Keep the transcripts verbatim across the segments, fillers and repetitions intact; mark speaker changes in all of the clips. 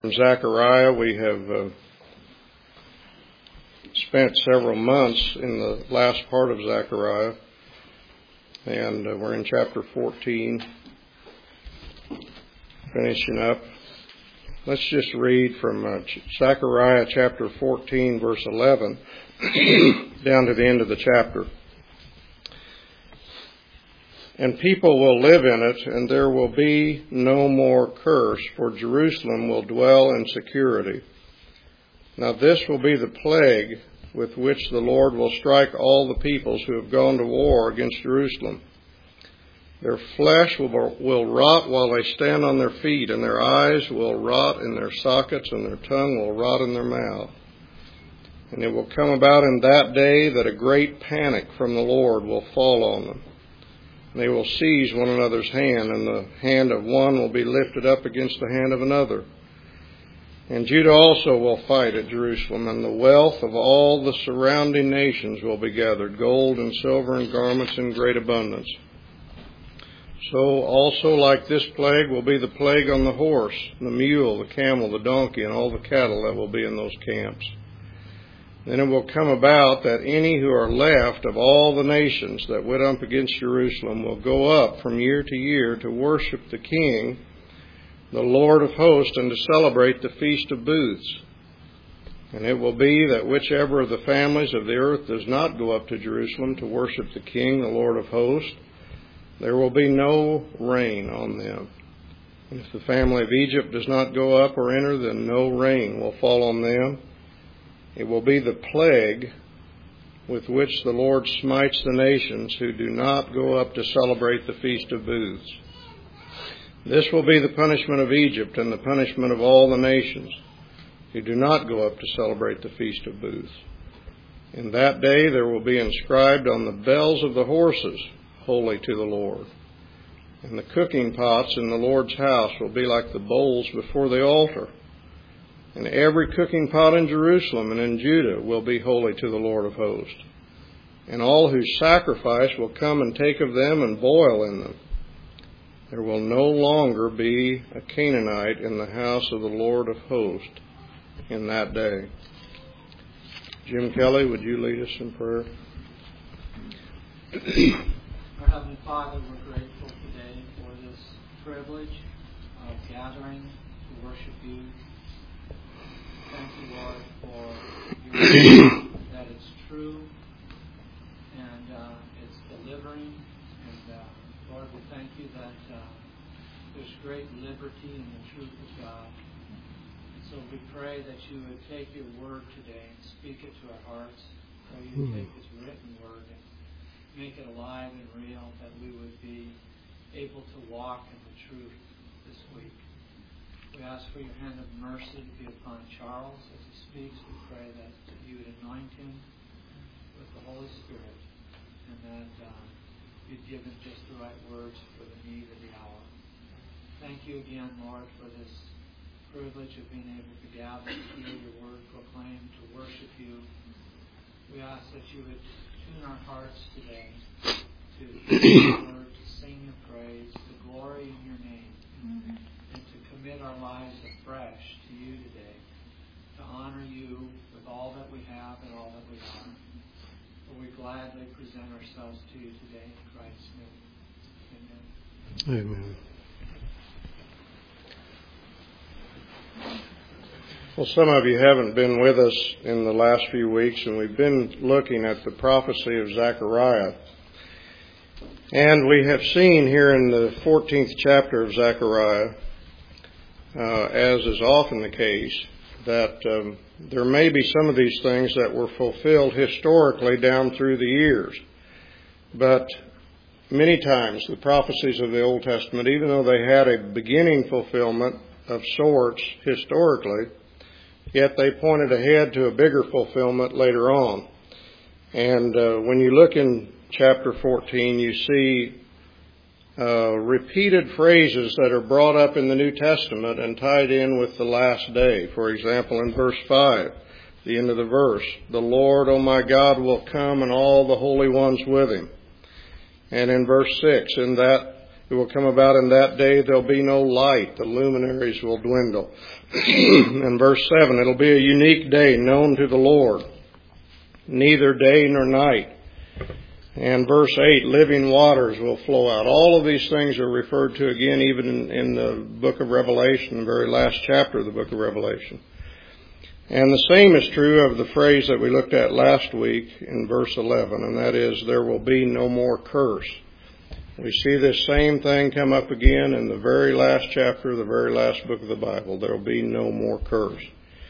Speaker 1: From Zechariah, we have uh, spent several months in the last part of Zechariah, and uh, we're in chapter fourteen, finishing up. Let's just read from uh, Zechariah chapter fourteen, verse eleven, down to the end of the chapter. And people will live in it, and there will be no more curse, for Jerusalem will dwell in security. Now this will be the plague with which the Lord will strike all the peoples who have gone to war against Jerusalem. Their flesh will, will rot while they stand on their feet, and their eyes will rot in their sockets, and their tongue will rot in their mouth. And it will come about in that day that a great panic from the Lord will fall on them. They will seize one another's hand, and the hand of one will be lifted up against the hand of another. And Judah also will fight at Jerusalem, and the wealth of all the surrounding nations will be gathered, gold and silver and garments in great abundance. So also like this plague will be the plague on the horse, the mule, the camel, the donkey, and all the cattle that will be in those camps. Then it will come about that any who are left of all the nations that went up against Jerusalem will go up from year to year to worship the King, the Lord of hosts, and to celebrate the Feast of Booths. And it will be that whichever of the families of the earth does not go up to Jerusalem to worship the King, the Lord of hosts, there will be no rain on them. And if the family of Egypt does not go up or enter, then no rain will fall on them. It will be the plague with which the Lord smites the nations who do not go up to celebrate the Feast of Booths. This will be the punishment of Egypt and the punishment of all the nations who do not go up to celebrate the Feast of Booths. In that day there will be inscribed on the bells of the horses, Holy to the Lord. And the cooking pots in the Lord's house will be like the bowls before the altar. And every cooking pot in Jerusalem and in Judah will be holy to the Lord of hosts. And all who sacrifice will come and take of them and boil in them. There will no longer be a Canaanite in the house of the Lord of hosts in that day. Jim Kelly, would you lead us in prayer?
Speaker 2: Our Heavenly Father, we're grateful today for this privilege of gathering to worship you. Thank you, Lord, for your word, that it's true and uh, it's delivering. And uh, Lord, we thank you that uh, there's great liberty in the truth of God. So we pray that you would take your word today and speak it to our hearts. Pray you would take this written word and make it alive and real, that we would be able to walk in the truth this week. We ask for your hand of mercy to be upon Charles as he speaks. We pray that you would anoint him with the Holy Spirit, and that uh, you'd give him just the right words for the need of the hour. Thank you again, Lord, for this privilege of being able to gather to hear your word proclaimed, to worship you. We ask that you would tune our hearts today to hear your word, to sing your praise, to glory in your name. Mm-hmm. And to commit our lives afresh to you today, to honor you with all that we have and all that we are. For we gladly present ourselves to you today in Christ's name. Amen.
Speaker 1: Amen. Well, some of you haven't been with us in the last few weeks, and we've been looking at the prophecy of Zechariah. And we have seen here in the fourteenth chapter of Zechariah, Uh, as is often the case, that um, there may be some of these things that were fulfilled historically down through the years. But many times the prophecies of the Old Testament, even though they had a beginning fulfillment of sorts historically, yet they pointed ahead to a bigger fulfillment later on. And uh, when you look in chapter fourteen, you see Uh, repeated phrases that are brought up in the New Testament and tied in with the last day. For example, in verse five, the end of the verse, the Lord, O my God, will come and all the holy ones with him. And in verse six, in that It will come about in that day there'll be no light. The luminaries will dwindle. In verse seven, it'll be a unique day known to the Lord. Neither day nor night. And verse eight, living waters will flow out. All of these things are referred to again even in, in the book of Revelation, the very last chapter of the book of Revelation. And the same is true of the phrase that we looked at last week in verse eleven, and that is, there will be no more curse. We see this same thing come up again in the very last chapter of the very last book of the Bible. There will be no more curse.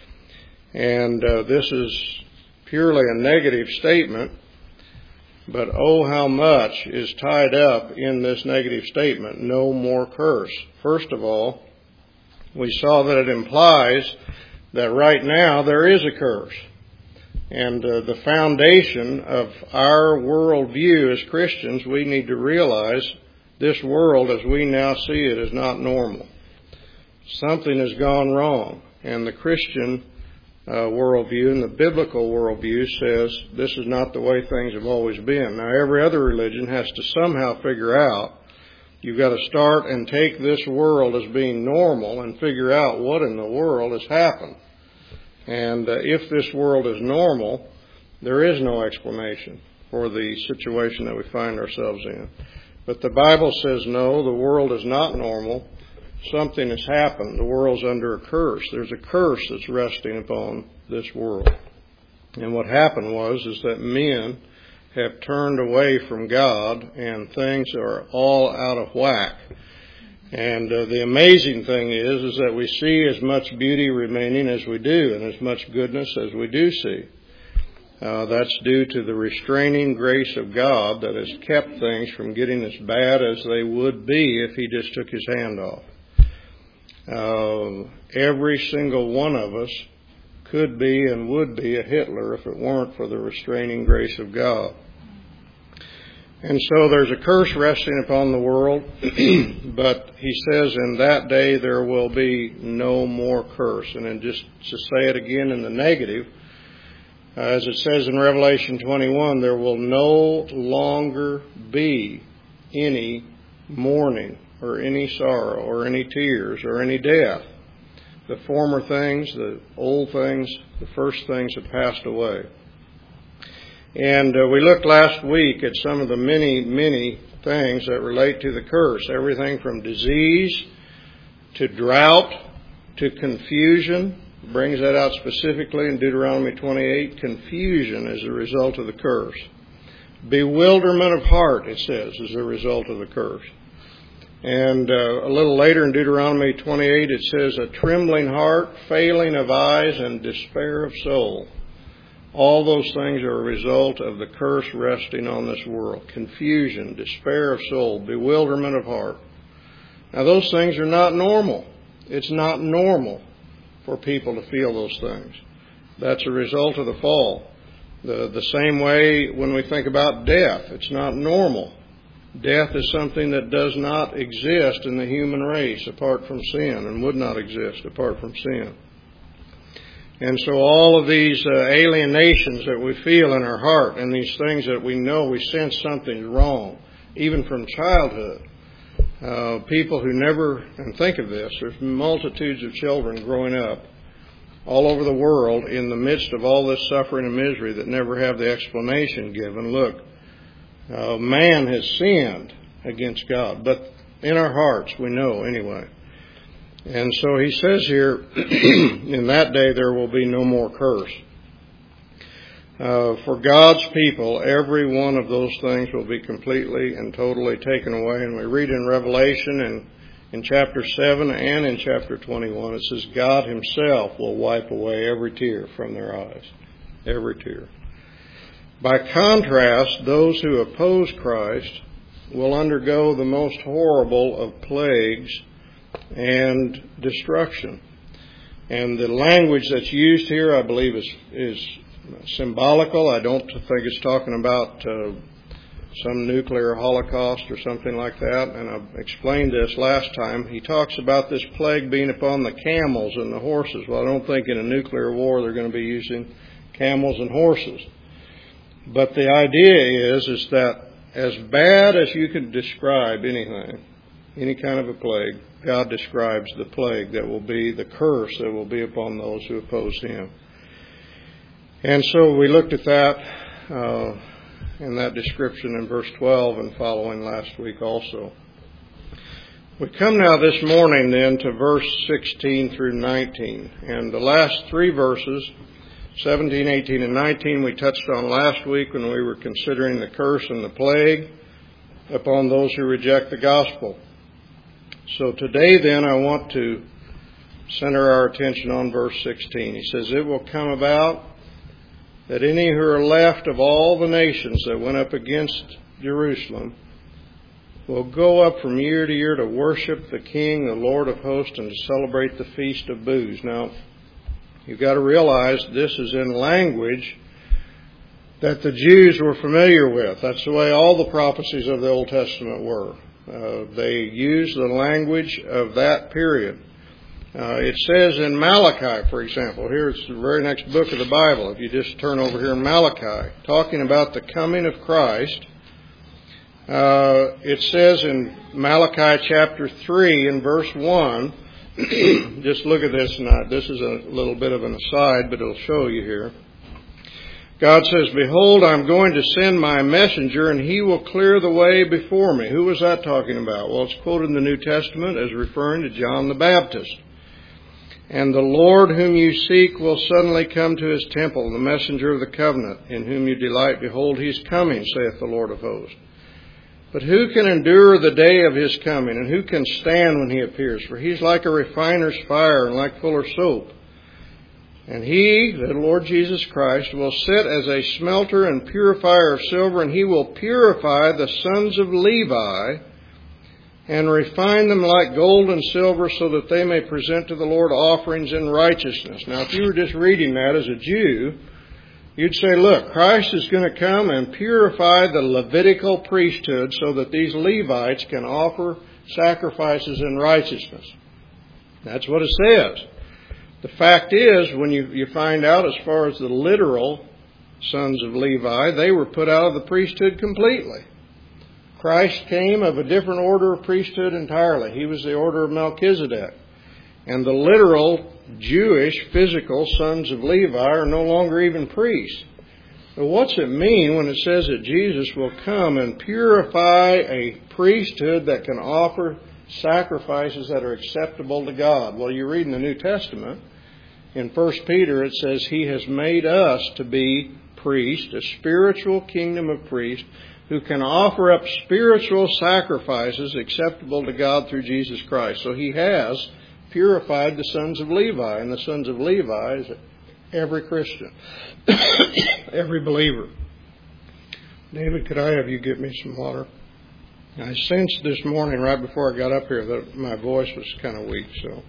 Speaker 1: And uh, this is purely a negative statement, but oh, how much is tied up in this negative statement, no more curse. First of all, we saw that it implies that right now there is a curse. And uh, the foundation of our worldview as Christians, we need to realize this world as we now see it is not normal. Something has gone wrong. And the Christian uh, worldview and the biblical worldview says this is not the way things have always been. Now, every other religion has to somehow figure out, you've got to start and take this world as being normal and figure out what in the world has happened. And uh, if this world is normal, there is no explanation for the situation that we find ourselves in. But the Bible says no, the world is not normal. Something has happened. The world's under a curse. There's a curse that's resting upon this world. And what happened was is that men have turned away from God and things are all out of whack. And uh, the amazing thing is, is that we see as much beauty remaining as we do and as much goodness as we do see. Uh, that's due to the restraining grace of God that has kept things from getting as bad as they would be if He just took His hand off. Uh, every single one of us could be and would be a Hitler if it weren't for the restraining grace of God. And so there's a curse resting upon the world, but He says in that day there will be no more curse. And then just to say it again in the negative, uh, as it says in Revelation twenty-one, there will no longer be any mourning or any sorrow or any tears or any death. The former things, the old things, the first things have passed away. And uh, we looked last week at some of the many, many things that relate to the curse. Everything from disease to drought to confusion. Brings that out specifically in Deuteronomy twenty-eight. Confusion is a result of the curse. Bewilderment of heart, it says, is a result of the curse. And uh, a little later in Deuteronomy twenty-eight it says a trembling heart, failing of eyes, and despair of soul. All those things are a result of the curse resting on this world. Confusion, despair of soul, bewilderment of heart. Now those things are not normal. It's not normal for people to feel those things. That's a result of the fall. The, the same way when we think about death, it's not normal. Death is something that does not exist in the human race apart from sin and would not exist apart from sin. And so all of these uh, alienations that we feel in our heart and these things that we know we sense something's wrong, even from childhood, uh, people who never, and think of this, there's multitudes of children growing up all over the world in the midst of all this suffering and misery that never have the explanation given. Look, uh, man has sinned against God, but in our hearts we know anyway. And so he says here, in that day there will be no more curse. Uh, for God's people, every one of those things will be completely and totally taken away. And we read in Revelation and in chapter seven and in chapter twenty-one, it says God Himself will wipe away every tear from their eyes. Every tear. By contrast, those who oppose Christ will undergo the most horrible of plagues and destruction. And the language that's used here, I believe, is is symbolical. I don't think it's talking about uh, some nuclear holocaust or something like that. And I explained this last time. He talks about this plague being upon the camels and the horses. Well, I don't think in a nuclear war they're going to be using camels and horses. But the idea is, is that as bad as you could describe anything, any kind of a plague, God describes the plague that will be, the curse that will be upon those who oppose Him. And so we looked at that uh, in that description in verse twelve and following last week also. We come now this morning then to verse sixteen through nineteen. And the last three verses, seventeen, eighteen, and nineteen, we touched on last week when we were considering the curse and the plague upon those who reject the gospel. So today then I want to center our attention on verse sixteen. He says, "It will come about that any who are left of all the nations that went up against Jerusalem will go up from year to year to worship the King, the Lord of hosts, and to celebrate the Feast of Booths." Now, you've got to realize this is in language that the Jews were familiar with. That's the way all the prophecies of the Old Testament were. Uh, they used the language of that period. Uh, it says in Malachi, for example, here it's the very next book of the Bible. If you just turn over here in Malachi, talking about the coming of Christ, uh, it says in Malachi chapter three and verse one, just look at this, and I, this is a little bit of an aside, but it'll show you here. God says, "Behold, I'm going to send my messenger, and he will clear the way before me." Who was that talking about? Well, it's quoted in the New Testament as referring to John the Baptist. "And the Lord whom you seek will suddenly come to his temple, the messenger of the covenant, in whom you delight. Behold, he is coming, saith the Lord of hosts. But who can endure the day of his coming, and who can stand when he appears? For he's like a refiner's fire, and like fuller's soap. And he," the Lord Jesus Christ, "will sit as a smelter and purifier of silver, and he will purify the sons of Levi, and refine them like gold and silver, so that they may present to the Lord offerings in righteousness." Now, if you were just reading that as a Jew, you'd say, look, Christ is going to come and purify the Levitical priesthood so that these Levites can offer sacrifices in righteousness. That's what it says. The fact is, when you, you find out as far as the literal sons of Levi, they were put out of the priesthood completely. Christ came of a different order of priesthood entirely. He was the order of Melchizedek. And the literal Jewish, physical sons of Levi are no longer even priests. But what's it mean when it says that Jesus will come and purify a priesthood that can offer sacrifices that are acceptable to God? Well, you read in the New Testament, in First Peter, it says he has made us to be priests, a spiritual kingdom of priests, who can offer up spiritual sacrifices acceptable to God through Jesus Christ. So he has purified the sons of Levi, and the sons of Levi is every Christian, every believer. David, could I have you get me some water? I sensed this morning right before I got up here that my voice was kind of weak, so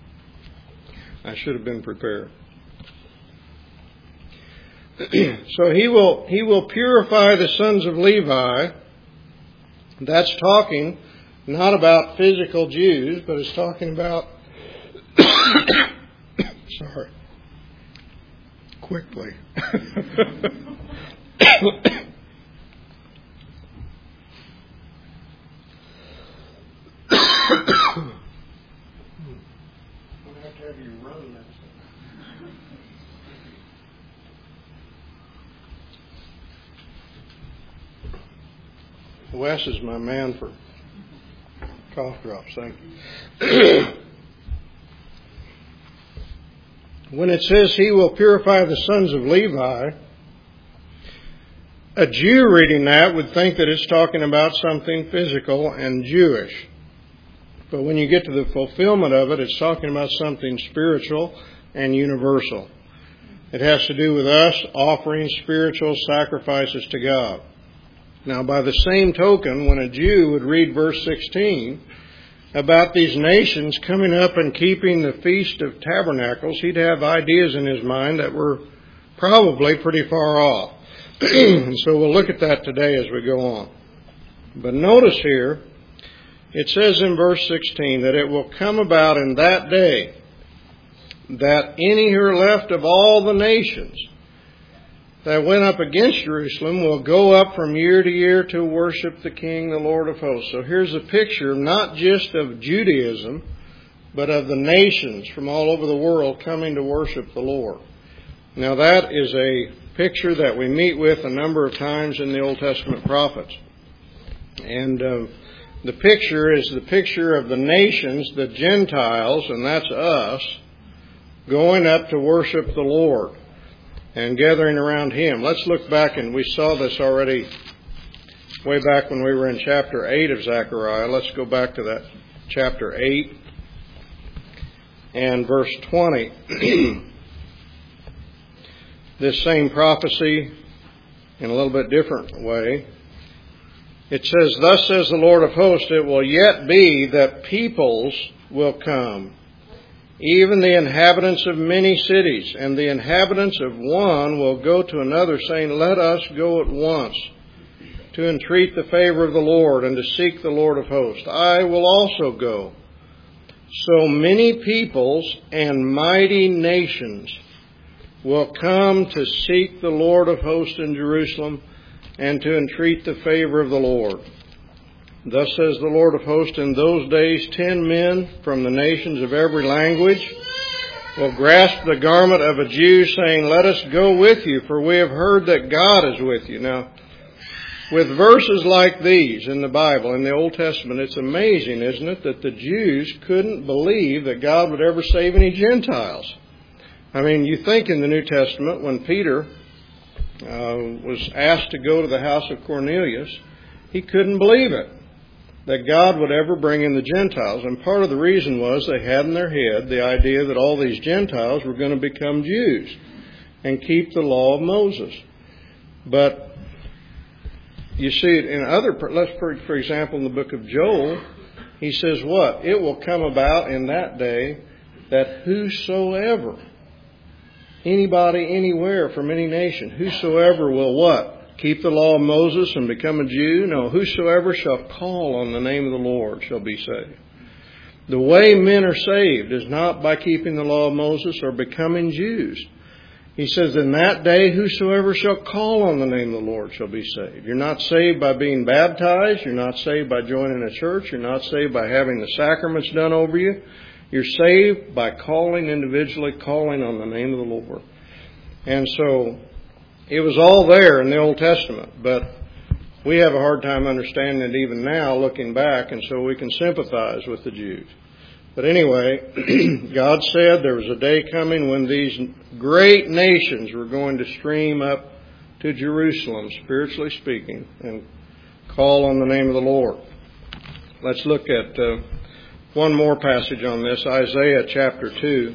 Speaker 1: I should have been prepared. So he will he will purify the sons of Levi. That's talking not about physical Jews, but it's talking about sorry. Quickly. Wes is my man for cough drops. Thank you. When it says he will purify the sons of Levi, a Jew reading that would think that it's talking about something physical and Jewish. But when you get to the fulfillment of it, it's talking about something spiritual and universal. It has to do with us offering spiritual sacrifices to God. Now, by the same token, when a Jew would read verse sixteen about these nations coming up and keeping the Feast of Tabernacles, he'd have ideas in his mind that were probably pretty far off. And so we'll look at that today as we go on. But notice here, it says in verse sixteen that it will come about in that day that any who are left of all the nations. that went up against Jerusalem will go up from year to year to worship the King, the Lord of hosts. So here's a picture not just of Judaism, but of the nations from all over the world coming to worship the Lord. Now that is a picture that we meet with a number of times in the Old Testament prophets. And uh, the picture is the picture of the nations, the Gentiles, and that's us, going up to worship the Lord and gathering around Him. Let's look back, and we saw this already way back when we were in chapter eight of Zechariah. Let's go back to that chapter eight and verse twenty. This same prophecy in a little bit different way. It says, "Thus says the Lord of hosts, it will yet be that peoples will come, even the inhabitants of many cities, and the inhabitants of one will go to another, saying, Let us go at once to entreat the favor of the Lord and to seek the Lord of hosts. I will also go. So many peoples and mighty nations will come to seek the Lord of hosts in Jerusalem and to entreat the favor of the Lord. Thus says the Lord of hosts, in those days ten men from the nations of every language will grasp the garment of a Jew, saying, Let us go with you, for we have heard that God is with you." Now, with verses like these in the Bible, in the Old Testament, it's amazing, isn't it, that the Jews couldn't believe that God would ever save any Gentiles. I mean, you think in the New Testament, when Peter uh, was asked to go to the house of Cornelius, he couldn't believe it, that God would ever bring in the Gentiles. And part of the reason was they had in their head the idea that all these Gentiles were going to become Jews and keep the law of Moses. But you see it in other, let's for, for example, in the book of Joel, he says what? It will come about in that day that whosoever, anybody, anywhere, from any nation, whosoever will what? Keep the law of Moses and become a Jew? No, whosoever shall call on the name of the Lord shall be saved. The way men are saved is not by keeping the law of Moses or becoming Jews. He says, in that day, whosoever shall call on the name of the Lord shall be saved. You're not saved by being baptized. You're not saved by joining a church. You're not saved by having the sacraments done over you. You're saved by calling individually, calling on the name of the Lord. And so it was all there in the Old Testament, but we have a hard time understanding it even now, looking back, and so we can sympathize with the Jews. But anyway, God said there was a day coming when these great nations were going to stream up to Jerusalem, spiritually speaking, and call on the name of the Lord. Let's look at uh, one more passage on this, Isaiah chapter two.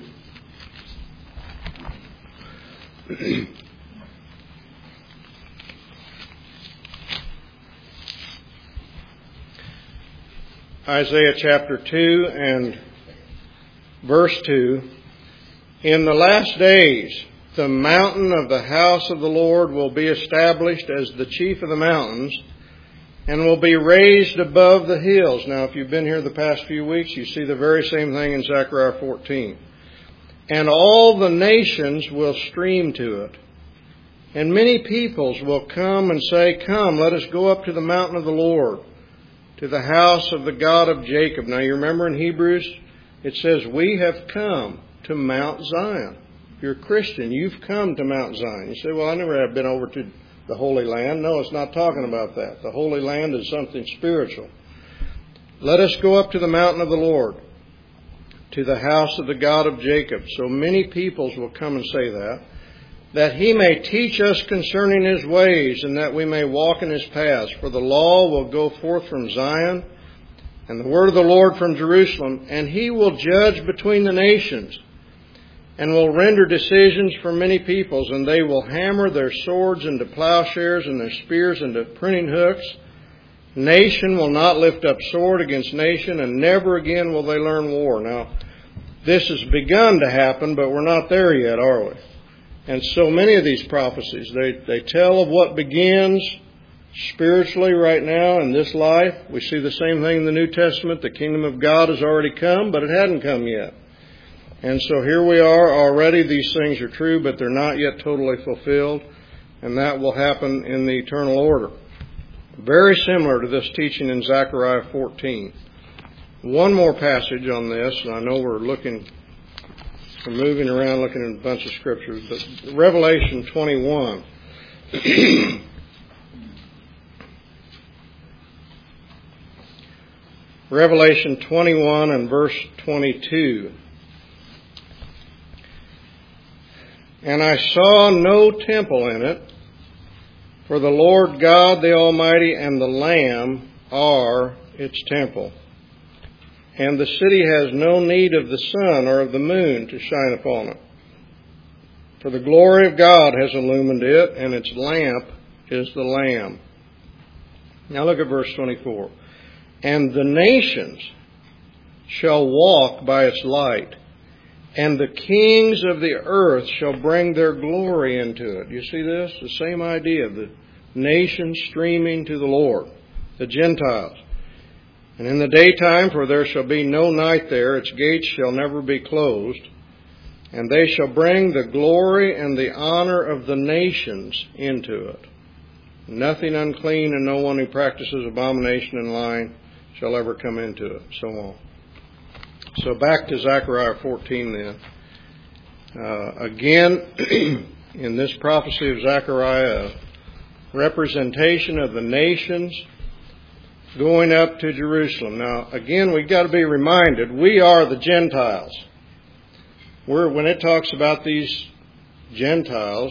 Speaker 1: Isaiah chapter two and verse two. In the last days, the mountain of the house of the Lord will be established as the chief of the mountains and will be raised above the hills. Now, if you've been here the past few weeks, you see the very same thing in Zechariah fourteen. And all the nations will stream to it. And many peoples will come and say, Come, let us go up to the mountain of the Lord, to the house of the God of Jacob. Now, you remember in Hebrews, it says, we have come to Mount Zion. If you're a Christian, you've come to Mount Zion. You say, well, I never have been over to the Holy Land. No, it's not talking about that. The Holy Land is something spiritual. Let us go up to the mountain of the Lord, to the house of the God of Jacob. So many peoples will come and say that, that He may teach us concerning His ways, and that we may walk in His paths. For the law will go forth from Zion, and the word of the Lord from Jerusalem, and He will judge between the nations, and will render decisions for many peoples, and they will hammer their swords into plowshares and their spears into pruning hooks. Nation will not lift up sword against nation, and never again will they learn war. Now, this has begun to happen, but we're not there yet, are we? And so many of these prophecies, they, they tell of what begins spiritually right now in this life. We see the same thing in the New Testament. The kingdom of God has already come, but it hadn't come yet. And so here we are already. These things are true, but they're not yet totally fulfilled. and that will happen in the eternal order. Very similar to this teaching in Zechariah fourteen. One more passage on this, and I know we're looking, we're moving around looking at a bunch of scriptures, but Revelation twenty-one. Revelation twenty-one and verse twenty-two. And I saw no temple in it, for the Lord God the Almighty and the Lamb are its temple. And the city has no need of the sun or of the moon to shine upon it. For the glory of God has illumined it, and its lamp is the Lamb. Now look at verse twenty-four. And the nations shall walk by its light, and the kings of the earth shall bring their glory into it. You see this? The same idea. The nations streaming to the Lord, the Gentiles. And in the daytime, for there shall be no night there, its gates shall never be closed. And they shall bring the glory and the honor of the nations into it. Nothing unclean, and no one who practices abomination and lying shall ever come into it. So on. So back to Zechariah fourteen then. Uh, again, in this prophecy of Zechariah, a representation of the nations going up to Jerusalem. Now, again, we've got to be reminded, we are the Gentiles. We're, when it talks about these Gentiles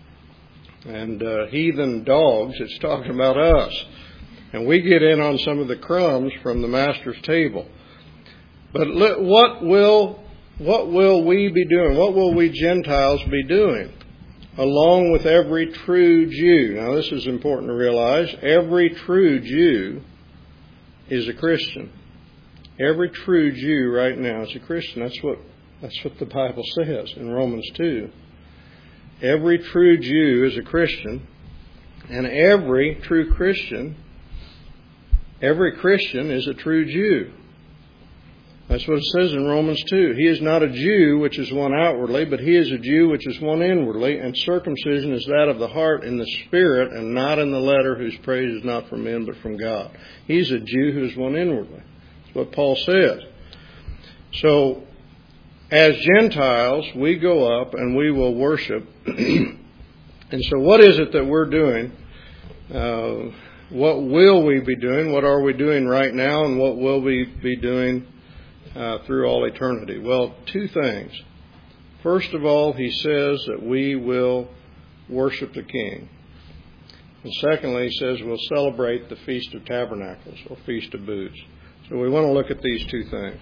Speaker 1: and uh, heathen dogs, it's talking about us. And we get in on some of the crumbs from the Master's table. But let, what will what will we be doing? What will we Gentiles be doing? Along with every true Jew. Now this is important to realize. Every true Jew is a Christian. Every true Jew right now is a Christian. That's what that's what the Bible says in Romans two. Every true Jew is a Christian, and every true Christian, every Christian is a true Jew. That's what it says in Romans two. He is not a Jew which is one outwardly, but he is a Jew which is one inwardly, and circumcision is that of the heart in the spirit and not in the letter, whose praise is not from men but from God. He's a Jew who is one inwardly. That's what Paul says. So, as Gentiles, we go up and we will worship. And so what is it that we're doing? Uh, what will we be doing? What are we doing right now? And what will we be doing Uh, through all eternity? Well, two things. First of all, he says that we will worship the King. And secondly, he says we'll celebrate the Feast of Tabernacles, or Feast of Booths. So we want to look at these two things.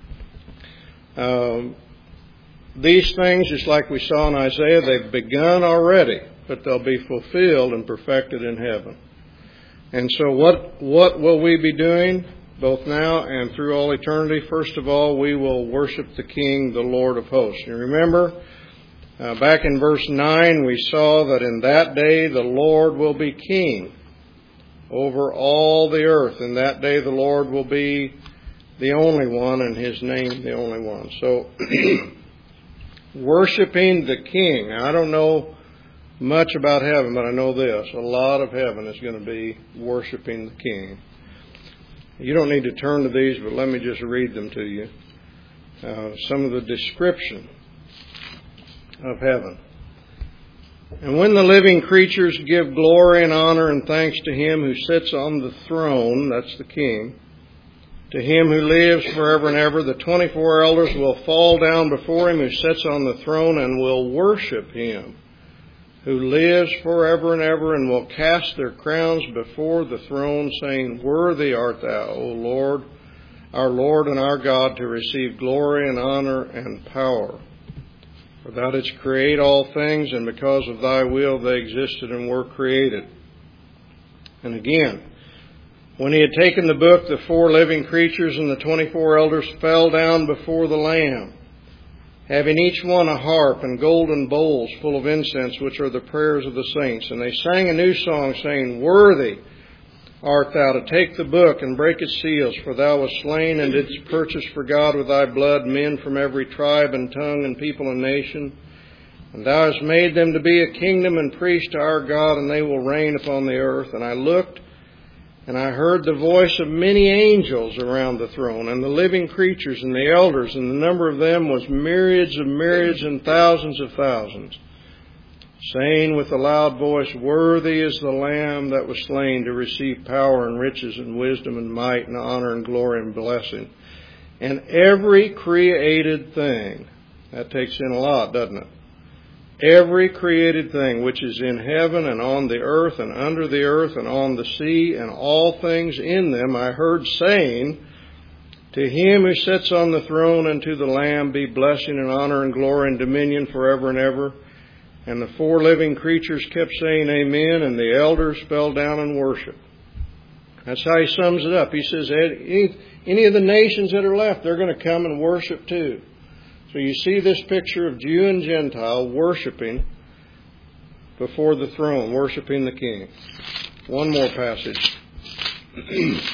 Speaker 1: Um, these things, just like we saw in Isaiah, they've begun already, but they'll be fulfilled and perfected in heaven. And so what, what will we be doing? Both now and through all eternity. First of all, we will worship the King, the Lord of hosts. You remember, uh, back in verse nine, we saw that in that day the Lord will be King over all the earth. In that day the Lord will be the only one, and His name the only one. So, worshiping the King. Now, I don't know much about heaven, but I know this. A lot of heaven is going to be worshiping the King. You don't need to turn to these, but let me just read them to you. Uh, some of the description of heaven. And when the living creatures give glory and honor and thanks to Him who sits on the throne, that's the King, to Him who lives forever and ever, the twenty-four elders will fall down before Him who sits on the throne and will worship Him who lives forever and ever, and will cast their crowns before the throne, saying, Worthy art thou, O Lord, our Lord and our God, to receive glory and honor and power. For thou didst create all things, and because of thy will they existed and were created. And again, when He had taken the book, the four living creatures and the twenty-four elders fell down before the Lamb, having each one a harp and golden bowls full of incense, which are the prayers of the saints. And they sang a new song, saying, Worthy art thou to take the book and break its seals, for thou wast slain and didst purchase for God with thy blood men from every tribe and tongue and people and nation. And thou hast made them to be a kingdom and priests to our God, and they will reign upon the earth. And I looked, and I heard the voice of many angels around the throne, and the living creatures and the elders, and the number of them was myriads of myriads and thousands of thousands, saying with a loud voice, Worthy is the Lamb that was slain to receive power and riches and wisdom and might and honor and glory and blessing. And every created thing, that takes in a lot, doesn't it? Every created thing which is in heaven and on the earth and under the earth and on the sea and all things in them, I heard saying, To him who sits on the throne and to the Lamb be blessing and honor and glory and dominion forever and ever. And the four living creatures kept saying amen, and the elders fell down and worshiped. That's how he sums it up. He says, any, any of the nations that are left, they're going to come and worship too. So you see this picture of Jew and Gentile worshiping before the throne, worshiping the King. One more passage. It's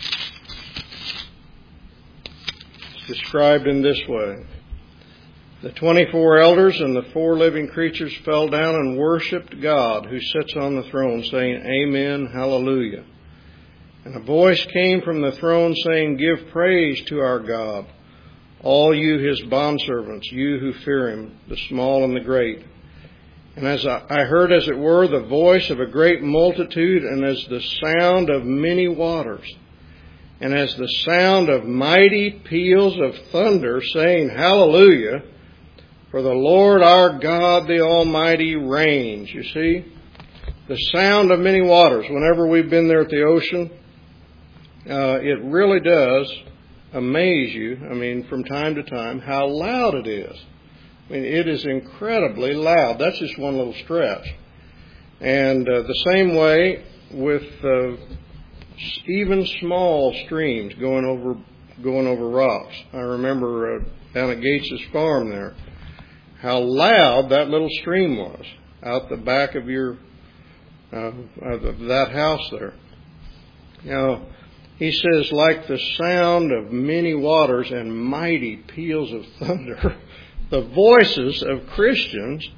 Speaker 1: described in this way. The twenty-four elders and the four living creatures fell down and worshipped God who sits on the throne, saying, Amen, hallelujah. And a voice came from the throne saying, Give praise to our God, all you his bondservants, you who fear him, the small and the great. And as I heard, as it were, the voice of a great multitude, and as the sound of many waters, and as the sound of mighty peals of thunder, saying, Hallelujah, for the Lord our God, the Almighty, reigns. You see, the sound of many waters. Whenever we've been there at the ocean, uh, it really does amaze you, I mean, from time to time, how loud it is. I mean, it is incredibly loud. That's just one little stretch. And uh, the same way with uh, even small streams going over going over rocks. I remember uh, down at Gates' farm there, how loud that little stream was out the back of your uh, of that house there. Now, he says, like the sound of many waters and mighty peals of thunder, the voices of Christians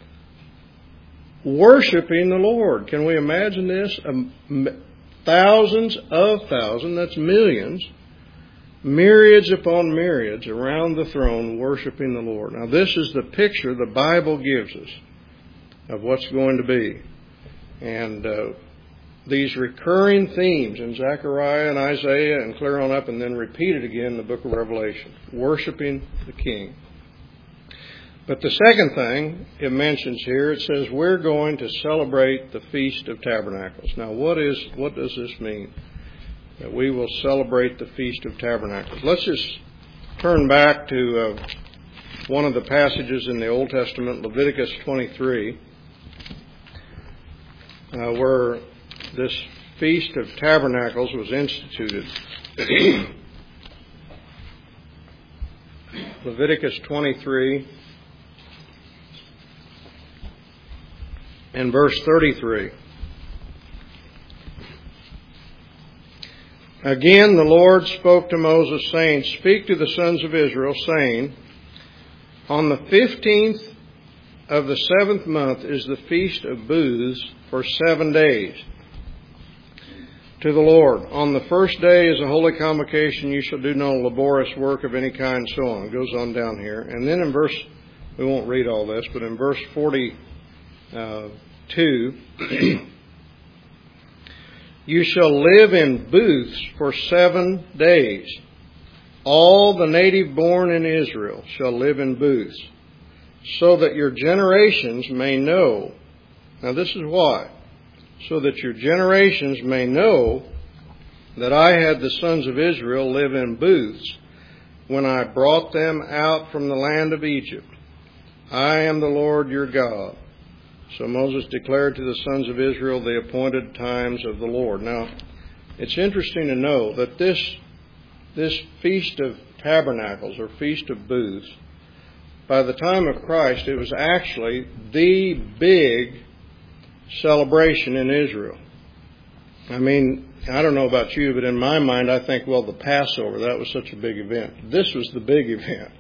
Speaker 1: worshiping the Lord. Can we imagine this? Um, thousands of thousands, that's millions, myriads upon myriads around the throne worshiping the Lord. Now, this is the picture the Bible gives us of what's going to be. And uh, these recurring themes in Zechariah and Isaiah and clear on up and then repeated again in the book of Revelation, worshiping the King. But the second thing it mentions here, it says we're going to celebrate the Feast of Tabernacles. Now, what is what does this mean? That we will celebrate the Feast of Tabernacles. Let's just turn back to uh, one of the passages in the Old Testament, Leviticus twenty-three, uh, where this Feast of Tabernacles was instituted. Leviticus twenty-three and verse thirty-three. Again, the Lord spoke to Moses, saying, Speak to the sons of Israel, saying, On the fifteenth of the seventh month is the Feast of Booths for seven days to the Lord. On the first day is a holy convocation. You shall do no laborious work of any kind, and so on. It goes on down here. And then in verse, we won't read all this, but in verse forty-two, you shall live in booths for seven days. All the native born in Israel shall live in booths, so that your generations may know. Now this is why. So that your generations may know that I had the sons of Israel live in booths when I brought them out from the land of Egypt. I am the Lord your God. So Moses declared to the sons of Israel the appointed times of the Lord. Now, it's interesting to know that this, this Feast of Tabernacles, or Feast of Booths, by the time of Christ, it was actually the big celebration in Israel. I mean, I don't know about you, but in my mind, I think, well, the Passover, that was such a big event. This was the big event.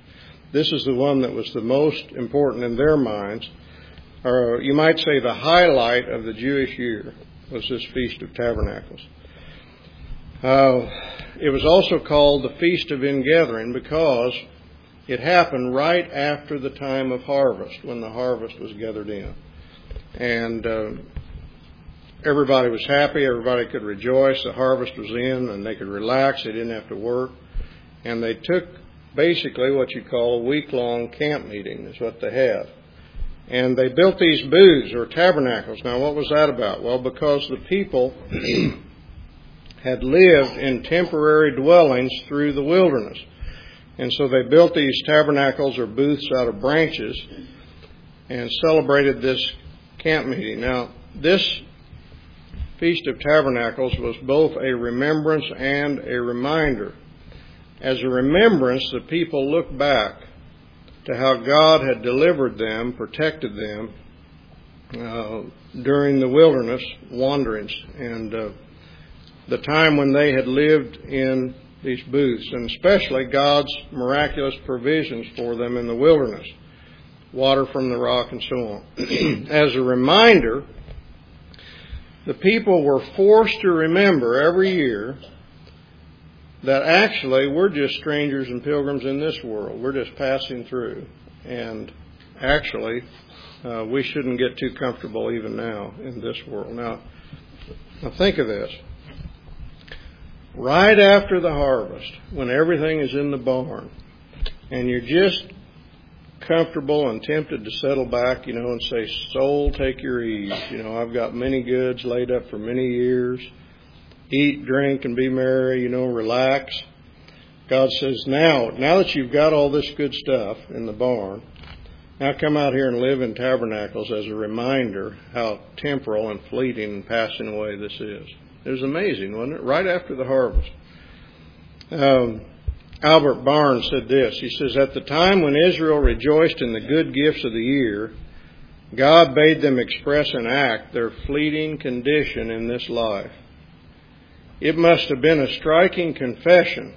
Speaker 1: this is the one that was the most important in their minds, or you might say the highlight of the Jewish year was this Feast of Tabernacles. Uh, it was also called the Feast of Ingathering because it happened right after the time of harvest, when the harvest was gathered in. And uh, everybody was happy, everybody could rejoice, the harvest was in, and they could relax, they didn't have to work. And they took basically what you call a week-long camp meeting is what they had. And they built these booths or tabernacles. Now, what was that about? Well, because the people had lived in temporary dwellings through the wilderness. And so they built these tabernacles or booths out of branches and celebrated this camp meeting. Now, this Feast of Tabernacles was both a remembrance and a reminder. As a remembrance, the people looked back to how God had delivered them, protected them uh, during the wilderness wanderings and uh, the time when they had lived in these booths, and especially God's miraculous provisions for them in the wilderness, water from the rock and so on. As a reminder, the people were forced to remember every year that actually we're just strangers and pilgrims in this world. We're just passing through. And actually, uh, we shouldn't get too comfortable even now in this world. Now, now think of this. Right after the harvest, when everything is in the barn, and you're just comfortable and tempted to settle back, you know, and say, soul, take your ease. You know, I've got many goods laid up for many years. Eat, drink, and be merry, you know, relax. God says, now, now that you've got all this good stuff in the barn, now come out here and live in tabernacles as a reminder how temporal and fleeting and passing away this is. It was amazing, wasn't it? Right after the harvest. Um, Albert Barnes said this. He says, at the time when Israel rejoiced in the good gifts of the year, God bade them express and act their fleeting condition in this life. It must have been a striking confession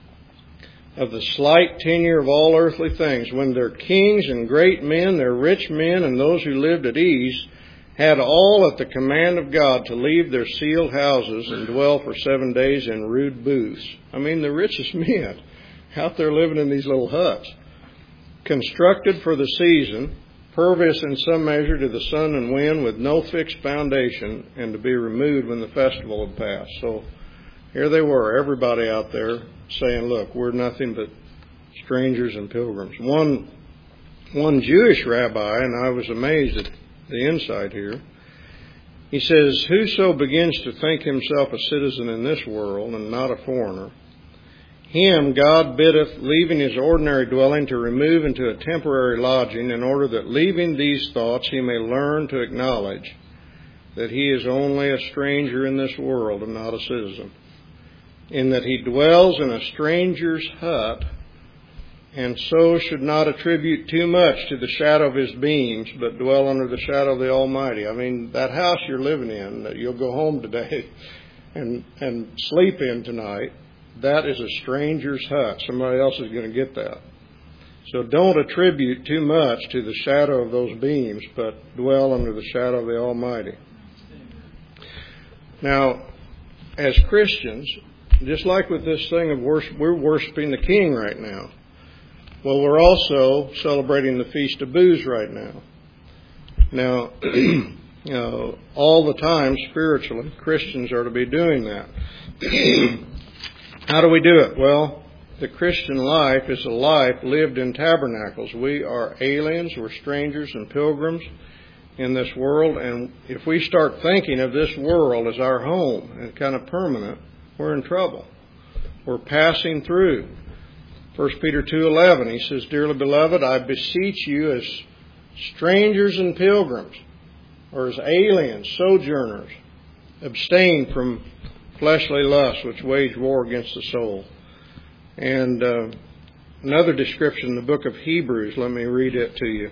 Speaker 1: of the slight tenure of all earthly things when their kings and great men, their rich men, and those who lived at ease had all at the command of God to leave their sealed houses and dwell for seven days in rude booths. I mean, the richest men out there living in these little huts, constructed for the season, pervious in some measure to the sun and wind, with no fixed foundation, and to be removed when the festival had passed. So here they were, everybody out there saying, look, we're nothing but strangers and pilgrims. One, one Jewish rabbi, and I was amazed at the insight here, he says, whoso begins to think himself a citizen in this world and not a foreigner, him God biddeth, leaving his ordinary dwelling, to remove into a temporary lodging, in order that, leaving these thoughts, he may learn to acknowledge that he is only a stranger in this world and not a citizen, in that he dwells in a stranger's hut, and so should not attribute too much to the shadow of his beams, but dwell under the shadow of the Almighty. I mean, that house you're living in, that you'll go home today and, and sleep in tonight, that is a stranger's hut. Somebody else is going to get that. So don't attribute too much to the shadow of those beams, but dwell under the shadow of the Almighty. Now, as Christians, just like with this thing of worship, we're worshiping the King right now. Well, we're also celebrating the Feast of Booths right now. Now, you know, all the time, spiritually, Christians are to be doing that. How do we do it? Well, the Christian life is a life lived in tabernacles. We are aliens, we're strangers and pilgrims in this world, and if we start thinking of this world as our home and kind of permanent, we're in trouble. We're passing through. First Peter two eleven, he says, dearly beloved, I beseech you as strangers and pilgrims, or as aliens, sojourners, abstain from fleshly lusts which wage war against the soul. And uh, another description in the book of Hebrews, let me read it to you,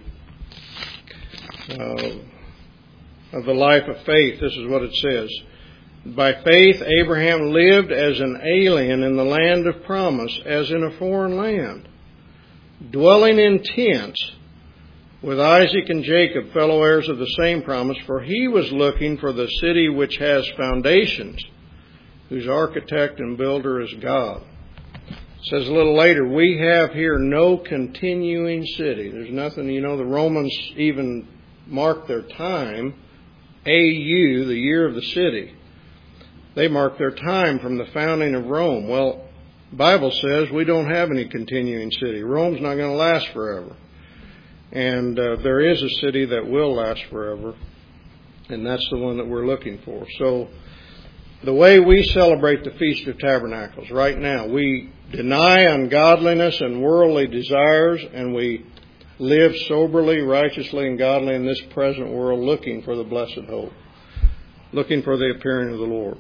Speaker 1: uh, of the life of faith. This is what it says. By faith, Abraham lived as an alien in the land of promise, as in a foreign land, dwelling in tents with Isaac and Jacob, fellow heirs of the same promise, for he was looking for the city which has foundations, whose architect and builder is God. It says a little later, we have here no continuing city. There's nothing, you know, the Romans even mark their time, A U, the year of the city. They mark their time from the founding of Rome. Well, the Bible says we don't have any continuing city. Rome's not going to last forever. And uh, there is a city that will last forever, and that's the one that we're looking for. So the way we celebrate the Feast of Tabernacles right now, we deny ungodliness and worldly desires, and we live soberly, righteously, and godly in this present world, looking for the blessed hope, looking for the appearing of the Lord.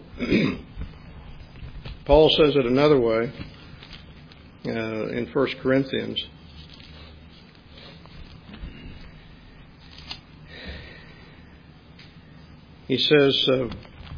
Speaker 1: Paul says it another way uh, in First Corinthians. He says, uh,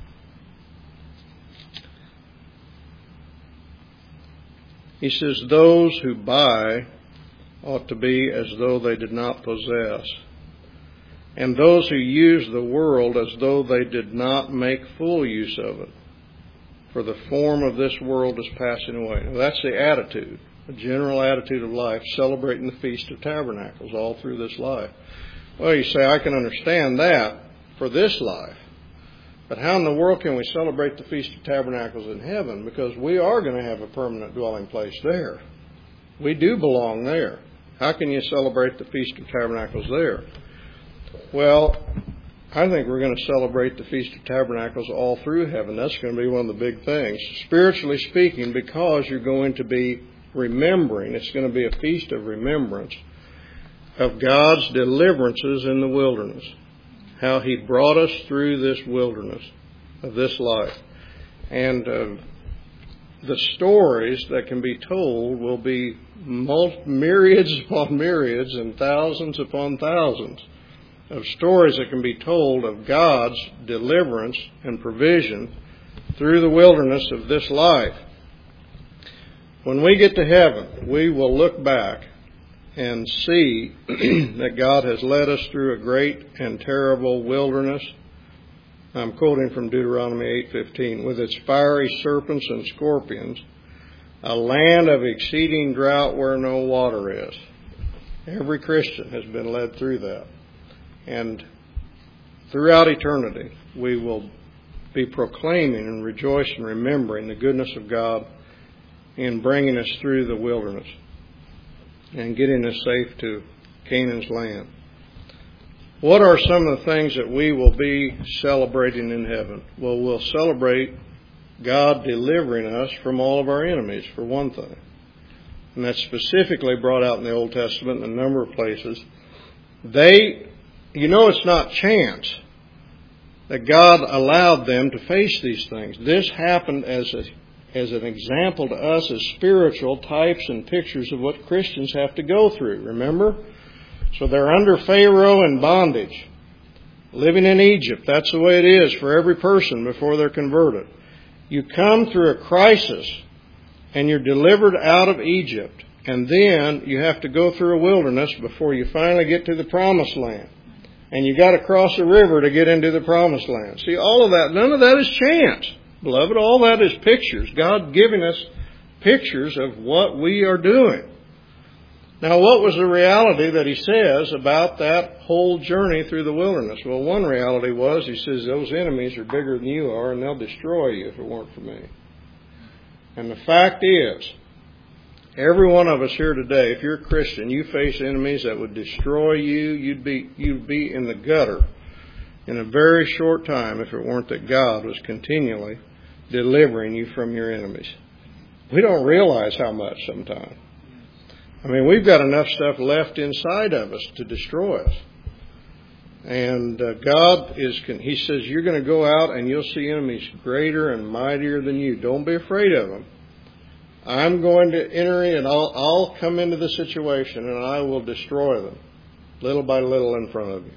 Speaker 1: he says, those who buy ought to be as though they did not possess, and those who use the world as though they did not make full use of it. For the form of this world is passing away. Now, that's the attitude, the general attitude of life, celebrating the Feast of Tabernacles all through this life. Well, you say, I can understand that for this life. But how in the world can we celebrate the Feast of Tabernacles in heaven? Because we are going to have a permanent dwelling place there. We do belong there. How can you celebrate the Feast of Tabernacles there? Well, I think we're going to celebrate the Feast of Tabernacles all through heaven. That's going to be one of the big things. Spiritually speaking, because you're going to be remembering. It's going to be a feast of remembrance of God's deliverances in the wilderness. How He brought us through this wilderness of this life. And uh, the stories that can be told will be mul- myriads upon myriads and thousands upon thousands of stories that can be told of God's deliverance and provision through the wilderness of this life. When we get to heaven, we will look back and see that God has led us through a great and terrible wilderness. I'm quoting from Deuteronomy eight fifteen, with its fiery serpents and scorpions, a land of exceeding drought where no water is. Every Christian has been led through that. And throughout eternity, we will be proclaiming and rejoicing and remembering the goodness of God in bringing us through the wilderness and getting us safe to Canaan's land. What are some of the things that we will be celebrating in heaven? Well, we'll celebrate God delivering us from all of our enemies, for one thing. And that's specifically brought out in the Old Testament in a number of places. They, you know, it's not chance that God allowed them to face these things. This happened as a as an example to us as spiritual types and pictures of what Christians have to go through. Remember? So they're under Pharaoh in bondage, living in Egypt. That's the way it is for every person before they're converted. You come through a crisis and you're delivered out of Egypt, and then you have to go through a wilderness before you finally get to the promised land. And you got to cross a river to get into the promised land. See, all of that, none of that is chance. Beloved, all that is pictures. God giving us pictures of what we are doing. Now, what was the reality that He says about that whole journey through the wilderness? Well, one reality was, He says, those enemies are bigger than you are, and they'll destroy you if it weren't for me. And the fact is, every one of us here today, if you're a Christian, you face enemies that would destroy you. You'd be, you'd be in the gutter in a very short time if it weren't that God was continually delivering you from your enemies. We don't realize how much sometimes. I mean, we've got enough stuff left inside of us to destroy us. And uh, God is, He says, you're going to go out and you'll see enemies greater and mightier than you. Don't be afraid of them. I'm going to enter in and I'll, I'll come into the situation and I will destroy them little by little in front of you.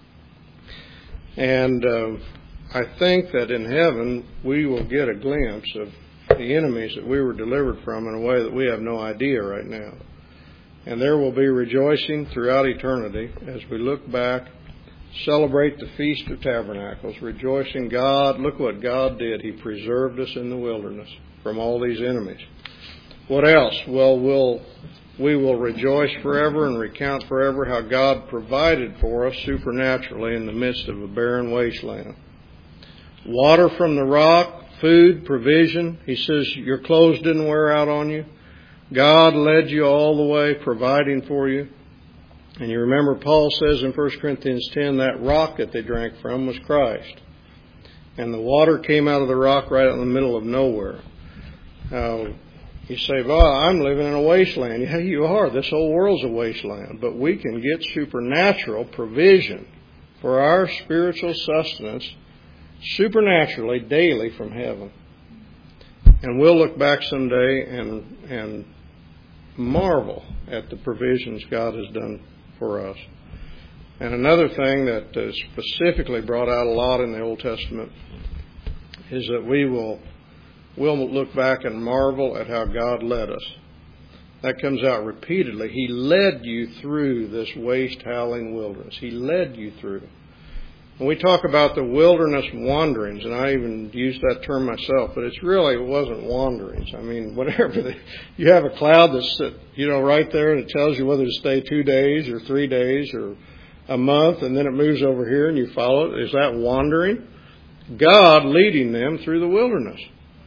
Speaker 1: And um, I think that in heaven we will get a glimpse of the enemies that we were delivered from in a way that we have no idea right now. And there will be rejoicing throughout eternity as we look back, celebrate the Feast of Tabernacles, rejoicing God. Look what God did. He preserved us in the wilderness from all these enemies. What else? Well, we'll we will rejoice forever and recount forever how God provided for us supernaturally in the midst of a barren wasteland. Water from the rock, food, provision. He says your clothes didn't wear out on you. God led you all the way, providing for you. And you remember Paul says in First Corinthians ten, that rock that they drank from was Christ. And the water came out of the rock right in the middle of nowhere. Now, you say, well, I'm living in a wasteland. Yeah, you are. This whole world's a wasteland. But we can get supernatural provision for our spiritual sustenance supernaturally daily from heaven. And we'll look back someday and and marvel at the provisions God has done for us. And another thing that is specifically brought out a lot in the Old Testament is that we will we'll look back and marvel at how God led us. That comes out repeatedly. He led you through this waste, howling wilderness. He led you through. When we talk about the wilderness wanderings, and I even used that term myself, but it's really, it wasn't wanderings. I mean, whatever. The, you have a cloud that's, you know, right there and it tells you whether to stay two days or three days or a month, and then it moves over here and you follow it. Is that wandering? God leading them through the wilderness.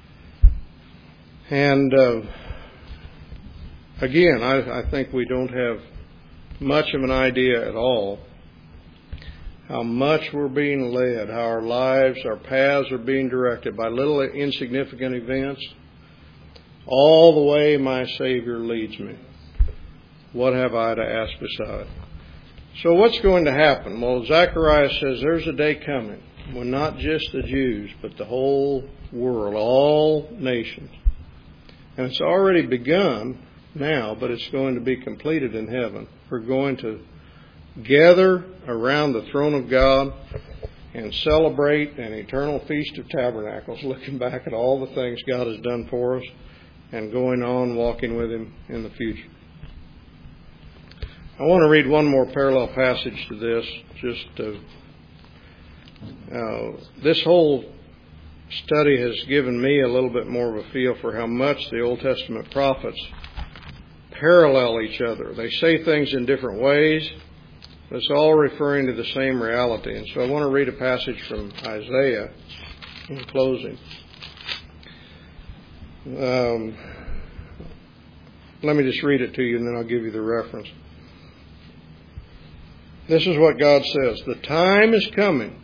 Speaker 1: And uh, again, I, I think we don't have much of an idea at all how much we're being led, how our lives, our paths are being directed by little insignificant events, all the way my Savior leads me. What have I to ask beside? So what's going to happen? Well, Zechariah says there's a day coming when not just the Jews, but the whole world, all nations. And it's already begun now, but it's going to be completed in heaven. We're going to gather around the throne of God and celebrate an eternal Feast of Tabernacles, looking back at all the things God has done for us and going on walking with Him in the future. I want to read one more parallel passage to this. Just to, uh, this whole study has given me a little bit more of a feel for how much the Old Testament prophets parallel each other. They say things in different ways. It's all referring to the same reality. And so I want to read a passage from Isaiah in closing. Um, let me just read it to you and then I'll give you the reference. This is what God says. The time is coming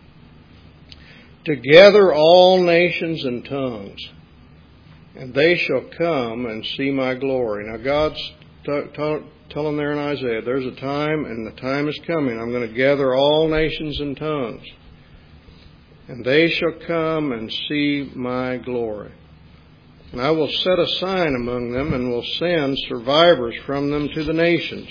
Speaker 1: to gather all nations and tongues, and they shall come and see my glory. Now God's t- t- telling there in Isaiah, there's a time and the time is coming. I'm going to gather all nations and tongues, and they shall come and see my glory. And I will set a sign among them and will send survivors from them to the nations,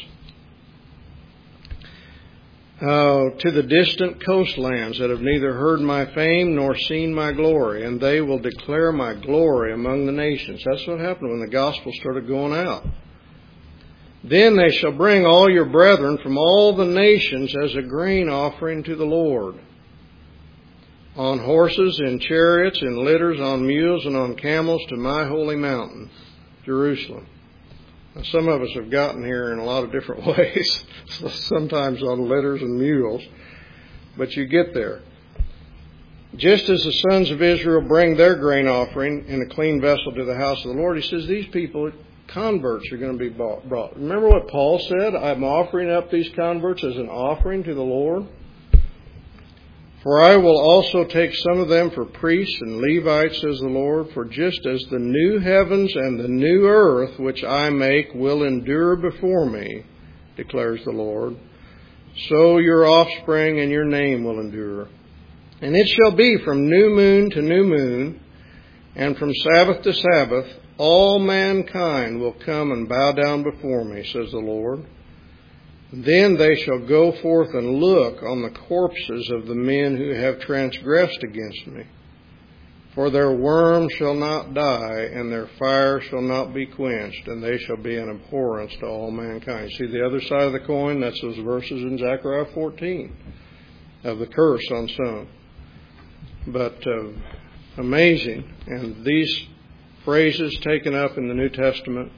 Speaker 1: uh, to the distant coastlands that have neither heard my fame nor seen my glory, and they will declare my glory among the nations. That's what happened when the gospel started going out. Then they shall bring all your brethren from all the nations as a grain offering to the Lord, on horses, in chariots, in litters, on mules, and on camels to my holy mountain, Jerusalem. Now, some of us have gotten here in a lot of different ways, sometimes on litters and mules, but you get there. Just as the sons of Israel bring their grain offering in a clean vessel to the house of the Lord, he says these people, converts, are going to be brought. Remember what Paul said? I'm offering up these converts as an offering to the Lord. For I will also take some of them for priests and Levites, says the Lord, for just as the new heavens and the new earth which I make will endure before me, declares the Lord, so your offspring and your name will endure. And it shall be from new moon to new moon, and from Sabbath to Sabbath, all mankind will come and bow down before me, says the Lord. Then they shall go forth and look on the corpses of the men who have transgressed against me. For their worm shall not die, and their fire shall not be quenched, and they shall be an abhorrence to all mankind. See the other side of the coin? That's those verses in Zechariah fourteen of the curse on some. But uh, amazing. And these phrases taken up in the New Testament,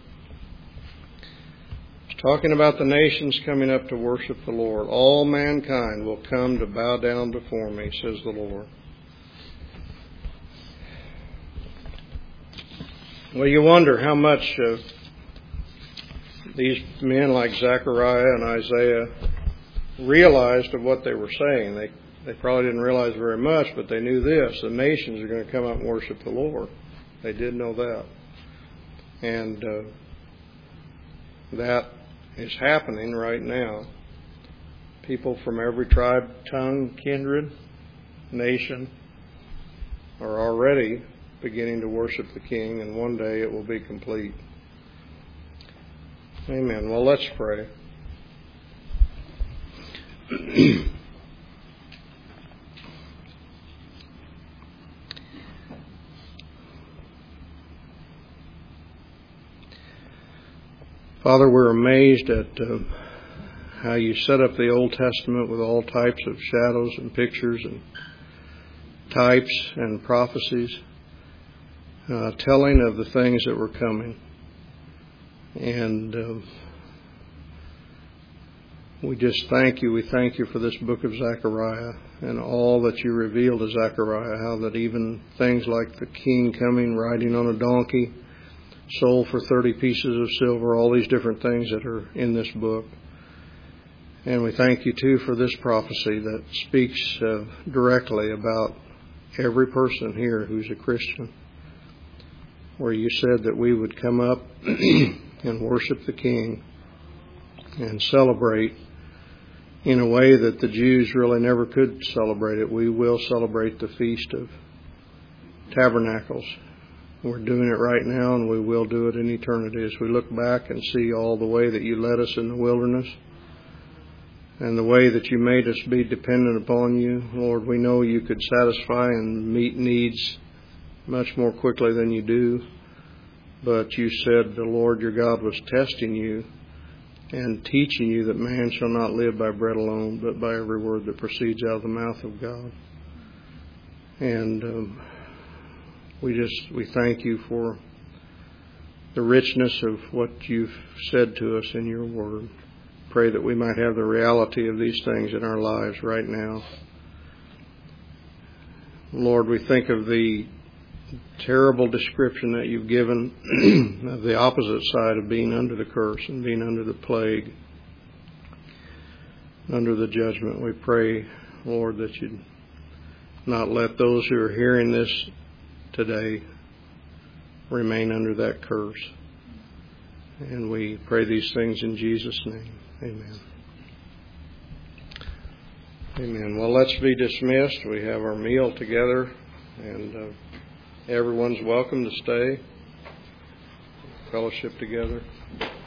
Speaker 1: it's talking about the nations coming up to worship the Lord. All mankind will come to bow down before me, says the Lord. Well, you wonder how much uh, these men like Zechariah and Isaiah realized of what they were saying. They they probably didn't realize very much, but they knew this: the nations are going to come up and worship the Lord. They did know that, and uh, that is happening right now. People from every tribe, tongue, kindred, nation are already beginning to worship the King, and one day it will be complete. Amen. Well, let's pray. Father, we're amazed at uh, how you set up the Old Testament with all types of shadows and pictures and types and prophecies, Uh, telling of the things that were coming. And uh, we just thank you. We thank you for this book of Zechariah and all that you revealed to Zechariah, how that even things like the king coming riding on a donkey, sold for thirty pieces of silver, all these different things that are in this book. And we thank you too for this prophecy that speaks uh, directly about every person here who's a Christian, where you said that we would come up and worship the King and celebrate in a way that the Jews really never could celebrate it. We will celebrate the Feast of Tabernacles. We're doing it right now, and we will do it in eternity as we look back and see all the way that you led us in the wilderness and the way that you made us be dependent upon you. Lord, we know you could satisfy and meet needs much more quickly than you do. But you said the Lord your God was testing you and teaching you that man shall not live by bread alone, but by every word that proceeds out of the mouth of God. And um, we just, we thank you for the richness of what you've said to us in your word. Pray that we might have the reality of these things in our lives right now. Lord, we think of the terrible description that you've given of the opposite side of being under the curse and being under the plague, under the judgment. We pray, Lord, that you'd not let those who are hearing this today remain under that curse. And we pray these things in Jesus' name. Amen. Amen. Well, let's be dismissed. We have our meal together, and uh, everyone's welcome to stay, fellowship together.